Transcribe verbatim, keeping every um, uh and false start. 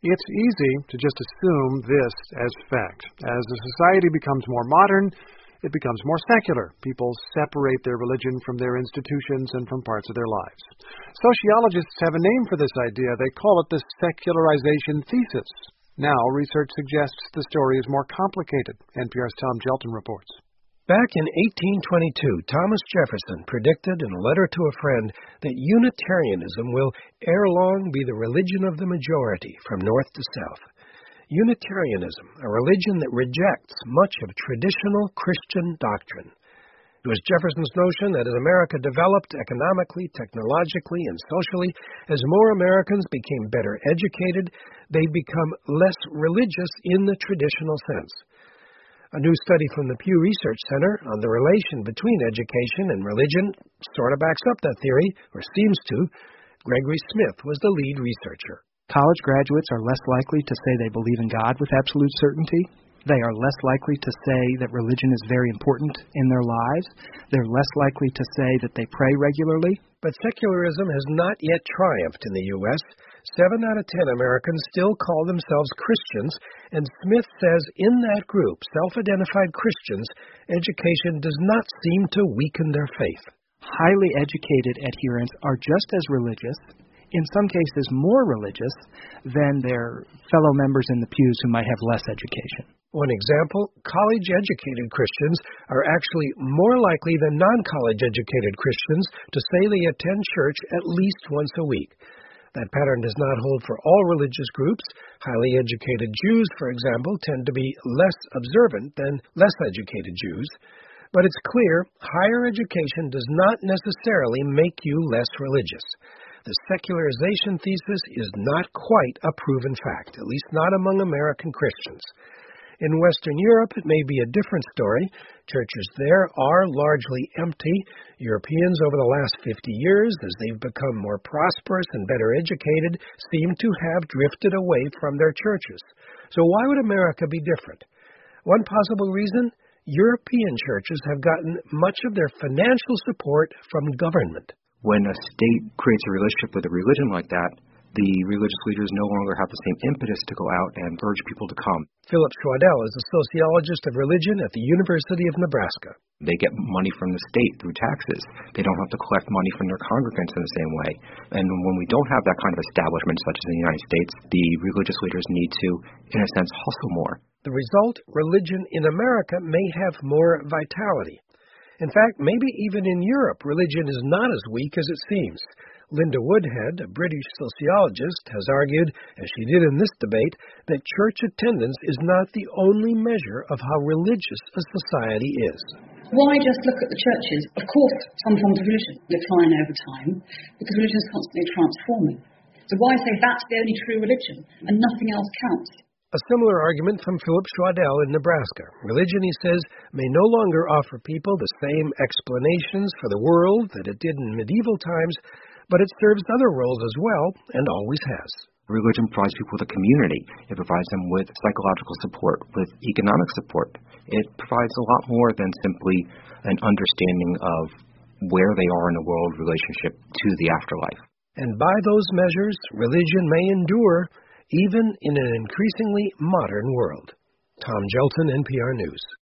It's easy to just assume this as fact. As the society becomes more modern, it becomes more secular. People separate their religion from their institutions and from parts of their lives. Sociologists have a name for this idea. They call it the secularization thesis. Now, research suggests the story is more complicated. N P R's Tom Gelton reports. Back in eighteen twenty-two, Thomas Jefferson predicted in a letter to a friend that Unitarianism will ere long be the religion of the majority from north to south. Unitarianism, a religion that rejects much of traditional Christian doctrine. It was Jefferson's notion that as America developed economically, technologically, and socially, as more Americans became better educated, they'd become less religious in the traditional sense. A new study from the Pew Research Center on the relation between education and religion sort of backs up that theory, or seems to. Gregory Smith was the lead researcher. College graduates are less likely to say they believe in God with absolute certainty. They are less likely to say that religion is very important in their lives. They're less likely to say that they pray regularly. But secularism has not yet triumphed in the U S Seven out of ten Americans still call themselves Christians, and Smith says in that group, self-identified Christians, education does not seem to weaken their faith. Highly educated adherents are just as religious, in some cases more religious, than their fellow members in the pews who might have less education. One example, college-educated Christians are actually more likely than non-college-educated Christians to say they attend church at least once a week. That pattern does not hold for all religious groups. Highly educated Jews, for example, tend to be less observant than less educated Jews. But it's clear higher education does not necessarily make you less religious. The secularization thesis is not quite a proven fact, at least not among American Christians. In Western Europe, it may be a different story. Churches there are largely empty. Europeans over the last fifty years, as they've become more prosperous and better educated, seem to have drifted away from their churches. So why would America be different? One possible reason, European churches have gotten much of their financial support from government. When a state creates a relationship with a religion like that, the religious leaders no longer have the same impetus to go out and urge people to come. Philip Schwadel is a sociologist of religion at the University of Nebraska. They get money from the state through taxes. They don't have to collect money from their congregants in the same way. And when we don't have that kind of establishment, such as in the United States, the religious leaders need to, in a sense, hustle more. The result, religion in America may have more vitality. In fact, maybe even in Europe, religion is not as weak as it seems. Linda Woodhead, a British sociologist, has argued, as she did in this debate, that church attendance is not the only measure of how religious a society is. Why just look at the churches? Of course, some forms of religion decline over time, because religion is constantly transforming. So why say that's the only true religion, and nothing else counts? A similar argument from Philip Schwadel in Nebraska. Religion, he says, may no longer offer people the same explanations for the world that it did in medieval times, but it serves other roles as well, and always has. Religion provides people with a community. It provides them with psychological support, with economic support. It provides a lot more than simply an understanding of where they are in the world relationship to the afterlife. And by those measures, religion may endure, even in an increasingly modern world. Tom Gelton, N P R News.